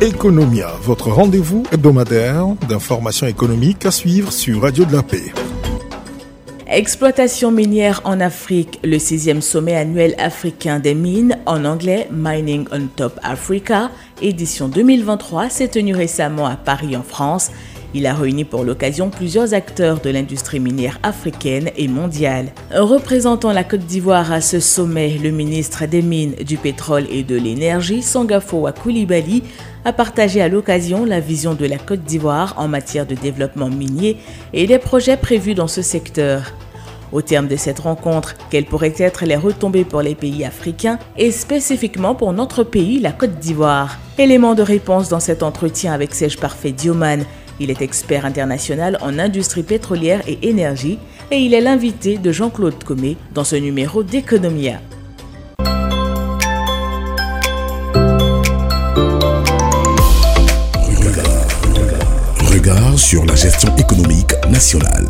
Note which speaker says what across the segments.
Speaker 1: Economia, votre rendez-vous hebdomadaire d'informations économiques à suivre sur Radio de la Paix.
Speaker 2: Exploitation minière en Afrique, le 6e sommet annuel africain des mines, en anglais Mining on Top Africa, édition 2023, s'est tenu récemment à Paris en France. Il a réuni pour l'occasion plusieurs acteurs de l'industrie minière africaine et mondiale. Représentant la Côte d'Ivoire à ce sommet, le ministre des Mines, du Pétrole et de l'Énergie, Sangafoua Coulibaly, a partagé à l'occasion la vision de la Côte d'Ivoire en matière de développement minier et les projets prévus dans ce secteur. Au terme de cette rencontre, quelles pourraient être les retombées pour les pays africains et spécifiquement pour notre pays, la Côte d'Ivoire? Élément de réponse dans cet entretien avec Serge Parfait Dioman. Il est expert international en industrie pétrolière et énergie et il est l'invité de Jean-Claude Comé dans ce numéro d'Economia.
Speaker 3: Regard sur la gestion économique nationale.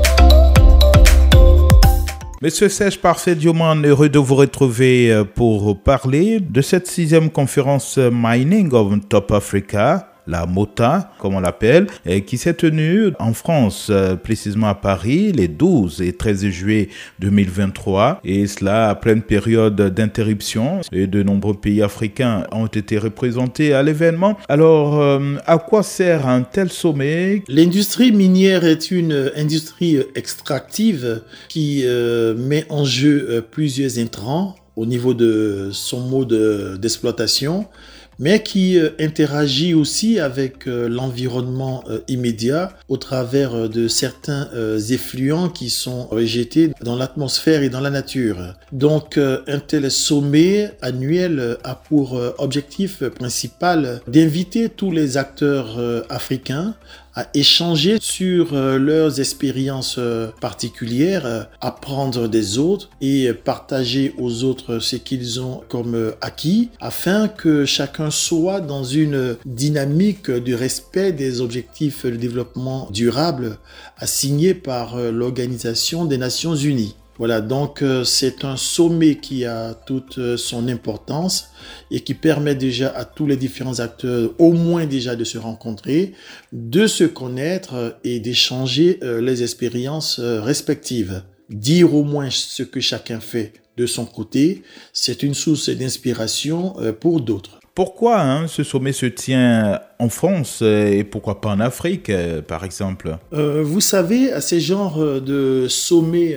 Speaker 4: Monsieur Serge Parfait Dioman, heureux de vous retrouver pour parler de cette 6e conférence Mining on Top Africa, la MOTA, comme on l'appelle, qui s'est tenue en France, précisément à Paris, les 12 et 13 juillet 2023. Et cela après une période d'interruption. Et de nombreux pays africains ont été représentés à l'événement. Alors, à quoi sert un tel sommet?
Speaker 5: L'industrie minière est une industrie extractive qui met en jeu plusieurs intrants au niveau de son mode d'exploitation, mais qui interagit aussi avec l'environnement immédiat au travers de certains effluents qui sont rejetés dans l'atmosphère et dans la nature. Donc un tel sommet annuel a pour objectif principal d'inviter tous les acteurs africains à échanger sur leurs expériences particulières, apprendre des autres et partager aux autres ce qu'ils ont comme acquis afin que chacun soit dans une dynamique de respect des objectifs de développement durable assignés par l'Organisation des Nations Unies. Voilà, donc c'est un sommet qui a toute son importance et qui permet déjà à tous les différents acteurs au moins déjà de se rencontrer, de se connaître et d'échanger les expériences respectives. Dire au moins ce que chacun fait de son côté, c'est une source d'inspiration pour d'autres.
Speaker 4: Pourquoi ce sommet se tient en France et pourquoi pas en Afrique, par exemple?
Speaker 5: Vous savez, à ces genres de sommets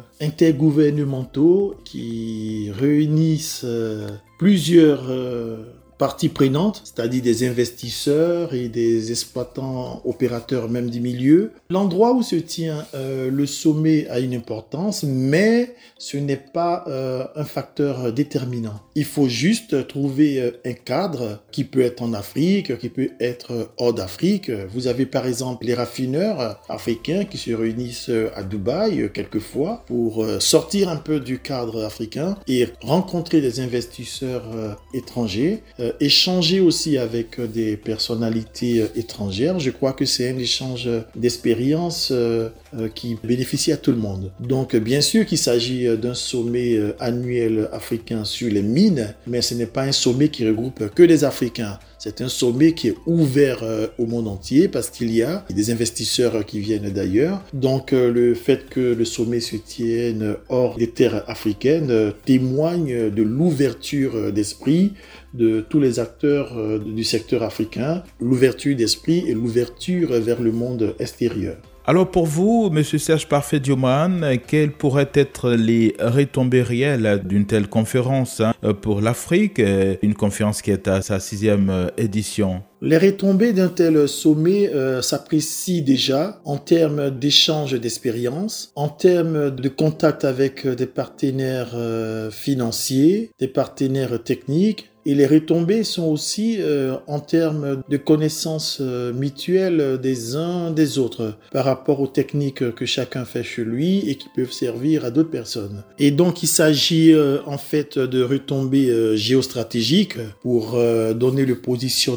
Speaker 5: intergouvernementaux qui réunissent plusieurs parties prenantes, c'est-à-dire des investisseurs et des exploitants opérateurs même du milieu. L'endroit où se tient le sommet a une importance, mais ce n'est pas un facteur déterminant. Il faut juste trouver un cadre qui peut être en Afrique, qui peut être hors d'Afrique. Vous avez par exemple les raffineurs africains qui se réunissent à Dubaï quelquefois pour sortir un peu du cadre africain et rencontrer des investisseurs étrangers. Échanger aussi avec des personnalités étrangères. Je crois que c'est un échange d'expériences qui bénéficie à tout le monde. Donc bien sûr qu'il s'agit d'un sommet annuel africain sur les mines, mais ce n'est pas un sommet qui regroupe que les Africains. C'est un sommet qui est ouvert au monde entier parce qu'il y a des investisseurs qui viennent d'ailleurs. Donc le fait que le sommet se tienne hors des terres africaines témoigne de l'ouverture d'esprit de tous les acteurs du secteur africain, l'ouverture d'esprit et l'ouverture vers le monde extérieur.
Speaker 4: Alors pour vous, M. Serge Parfait Dioman, quelles pourraient être les retombées réelles d'une telle conférence pour l'Afrique, une conférence qui est à sa 6e édition?
Speaker 5: Les retombées d'un tel sommet s'apprécient déjà en termes d'échange d'expériences, en termes de contact avec des partenaires financiers, des partenaires techniques. Et les retombées sont aussi en termes de connaissances mutuelles des uns des autres par rapport aux techniques que chacun fait chez lui et qui peuvent servir à d'autres personnes. Et donc il s'agit en fait de retombées géostratégiques pour donner le positionnement et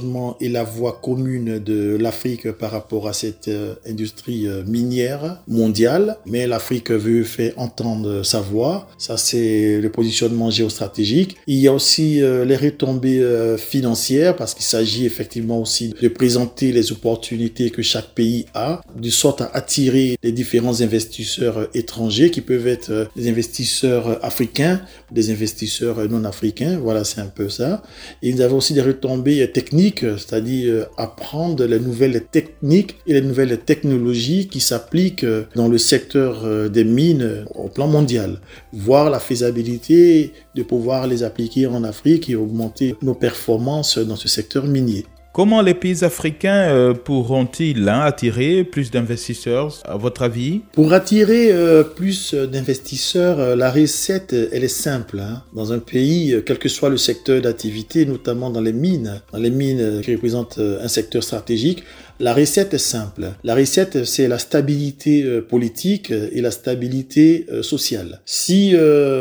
Speaker 5: la voix commune de l'Afrique par rapport à cette industrie minière mondiale. Mais l'Afrique veut faire entendre sa voix. Ça, c'est le positionnement géostratégique. Il y a aussi les retombées financières parce qu'il s'agit effectivement aussi de présenter les opportunités que chaque pays a, de sorte à attirer les différents investisseurs étrangers qui peuvent être des investisseurs africains, des investisseurs non africains. Voilà, c'est un peu ça. Et nous avons aussi des retombées techniques, c'est-à-dire apprendre les nouvelles techniques et les nouvelles technologies qui s'appliquent dans le secteur des mines au plan mondial. Voir la faisabilité de pouvoir les appliquer en Afrique et augmenter nos performances dans ce secteur minier.
Speaker 4: Comment les pays africains pourront-ils attirer plus d'investisseurs, à votre avis?
Speaker 5: Pour attirer plus d'investisseurs, la recette, elle est simple. Dans un pays, quel que soit le secteur d'activité, notamment dans les mines qui représentent un secteur stratégique, la recette est simple. La recette, c'est la stabilité politique et la stabilité sociale. Si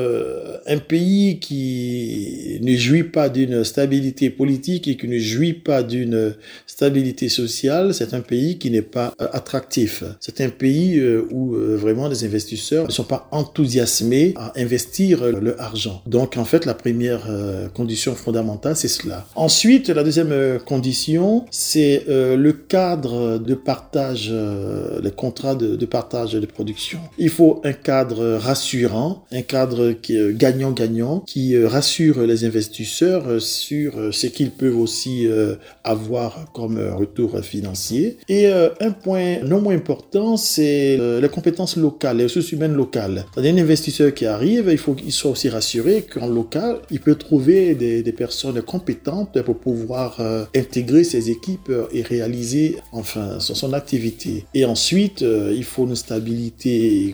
Speaker 5: un pays qui ne jouit pas d'une stabilité politique et qui ne jouit pas d'une stabilité sociale, c'est un pays qui n'est pas attractif. C'est un pays où vraiment les investisseurs ne sont pas enthousiasmés à investir leur argent. Donc en fait, la première condition fondamentale, c'est cela. Ensuite, la deuxième condition, c'est le cadre de partage, les contrats de partage de production. Il faut un cadre rassurant, un cadre qui est gagnant-gagnant, qui rassure les investisseurs sur ce qu'ils peuvent aussi avoir comme retour financier. Et un point non moins important, c'est les compétences locales, les ressources humaines locales. C'est-à-dire un investisseur qui arrive, il faut qu'il soit aussi rassuré qu'en local, il peut trouver des personnes compétentes pour pouvoir intégrer ses équipes et réaliser son activité. Et ensuite, il faut une stabilité,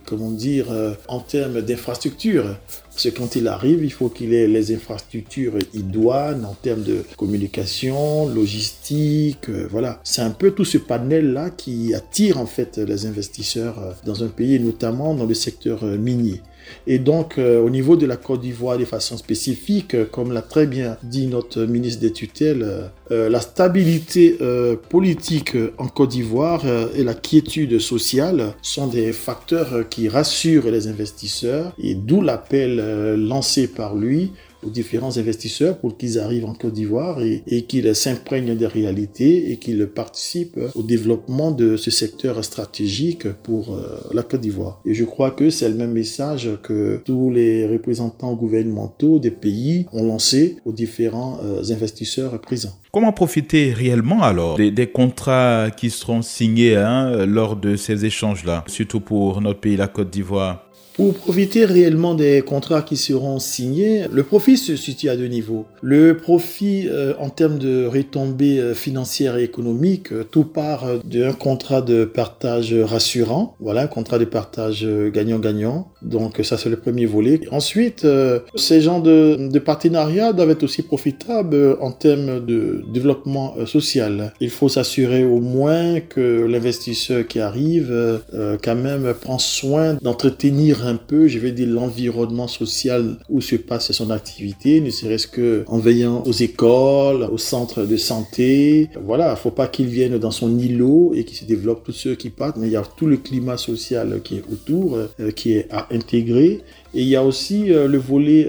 Speaker 5: en termes d'infrastructures. Parce que quand il arrive, il faut qu'il ait les infrastructures idoines en termes de communication, logistique, voilà. C'est un peu tout ce panel-là qui attire en fait les investisseurs dans un pays, notamment dans le secteur minier. Et donc, au niveau de la Côte d'Ivoire, de façon spécifique, comme l'a très bien dit notre ministre des tutelles, la stabilité politique en Côte d'Ivoire et la quiétude sociale sont des facteurs qui rassurent les investisseurs et d'où l'appel lancé par lui aux différents investisseurs pour qu'ils arrivent en Côte d'Ivoire et qu'ils s'imprègnent des réalités et qu'ils participent au développement de ce secteur stratégique pour la Côte d'Ivoire. Et je crois que c'est le même message que tous les représentants gouvernementaux des pays ont lancé aux différents investisseurs présents.
Speaker 4: Comment profiter réellement alors des contrats qui seront signés lors de ces échanges-là, surtout pour notre pays, la Côte d'Ivoire?
Speaker 5: Pour profiter réellement des contrats qui seront signés, le profit se situe à deux niveaux. Le profit en termes de retombées financières et économiques, tout part d'un contrat de partage rassurant, voilà, un contrat de partage gagnant-gagnant. Donc ça, c'est le premier volet. Ensuite, ces genres de partenariats doivent être aussi profitables en termes de développement social. Il faut s'assurer au moins que l'investisseur qui arrive quand même prend soin d'entretenir un peu, l'environnement social où se passe son activité, ne serait-ce que en veillant aux écoles, aux centres de santé. Voilà, faut pas qu'il vienne dans son îlot et qu'il se développe tous ceux qui partent, mais il y a tout le climat social qui est autour, qui est à intégrer. Et il y a aussi le volet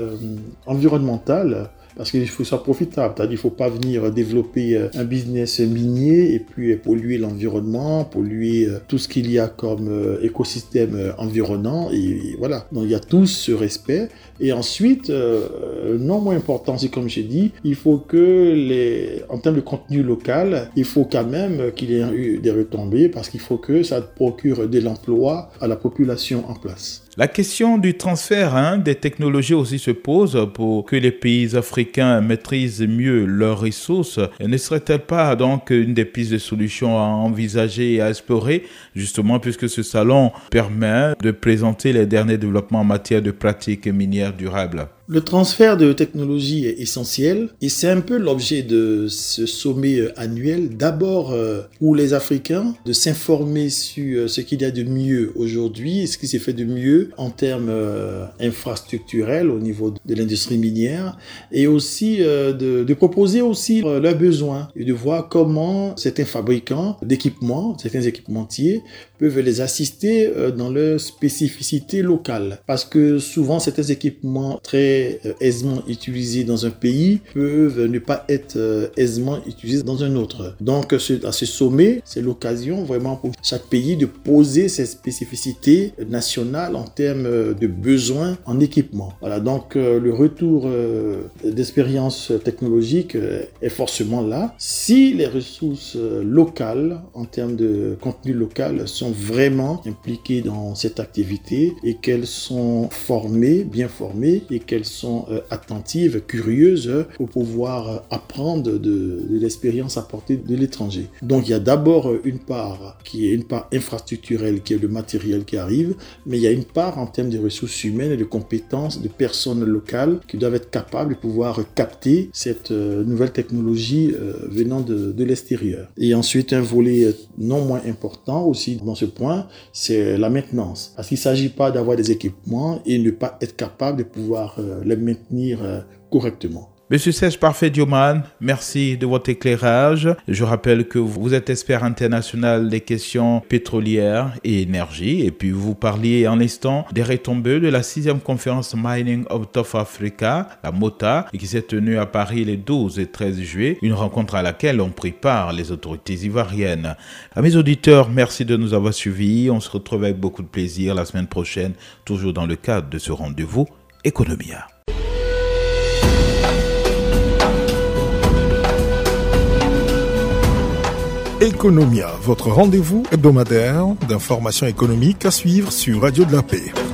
Speaker 5: environnemental. Parce qu'il faut que ça soit profitable, c'est-à-dire qu'il ne faut pas venir développer un business minier et puis polluer l'environnement, polluer tout ce qu'il y a comme écosystème environnant, et voilà. Donc il y a tous ce respect. Et ensuite, non moins important, c'est comme j'ai dit, il faut que en termes de contenu local, il faut quand même qu'il y ait eu des retombées parce qu'il faut que ça procure de l'emploi à la population en place.
Speaker 4: La question du transfert des technologies aussi se pose pour que les pays africains maîtrisent mieux leurs ressources. Ne serait-elle pas donc une des pistes de solutions à envisager et à explorer, justement puisque ce salon permet de présenter les derniers développements en matière de pratiques minières durables?
Speaker 5: Le transfert de technologie est essentiel et c'est un peu l'objet de ce sommet annuel. D'abord, pour les Africains, de s'informer sur ce qu'il y a de mieux aujourd'hui et ce qui s'est fait de mieux en termes infrastructurels au niveau de l'industrie minière et aussi de proposer aussi leurs besoins et de voir comment certains fabricants d'équipements, certains équipementiers peuvent les assister dans leur spécificité locale. Parce que souvent, certains équipements très aisément utilisés dans un pays peuvent ne pas être aisément utilisés dans un autre. Donc, à ce sommet, c'est l'occasion vraiment pour chaque pays de poser ses spécificités nationales en termes de besoins en équipement. Voilà, donc le retour d'expérience technologique est forcément là. Si les ressources locales, en termes de contenu local, sont vraiment impliquées dans cette activité et qu'elles sont bien formées et qu'elles sont attentives, curieuses pour pouvoir apprendre de l'expérience apportée de l'étranger. Donc il y a d'abord une part qui est une part infrastructurelle, qui est le matériel qui arrive, mais il y a une part en termes de ressources humaines et de compétences de personnes locales qui doivent être capables de pouvoir capter cette nouvelle technologie venant de l'extérieur. Et ensuite, un volet non moins important aussi dans ce point, c'est la maintenance. Parce qu'il ne s'agit pas d'avoir des équipements et ne pas être capable de pouvoir les maintenir correctement.
Speaker 4: Monsieur Serge Parfait-Dioman, merci de votre éclairage. Je rappelle que vous êtes expert international des questions pétrolières et énergie. Et puis vous parliez en instant des retombées de la 6e conférence Mining of Top Africa, la MOTA, qui s'est tenue à Paris les 12 et 13 juillet. Une rencontre à laquelle ont pris part les autorités ivoiriennes. À mes auditeurs, merci de nous avoir suivis. On se retrouve avec beaucoup de plaisir la semaine prochaine, toujours dans le cadre de ce rendez-vous Economia.
Speaker 1: Economia, votre rendez-vous hebdomadaire d'informations économiques à suivre sur Radio de la Paix.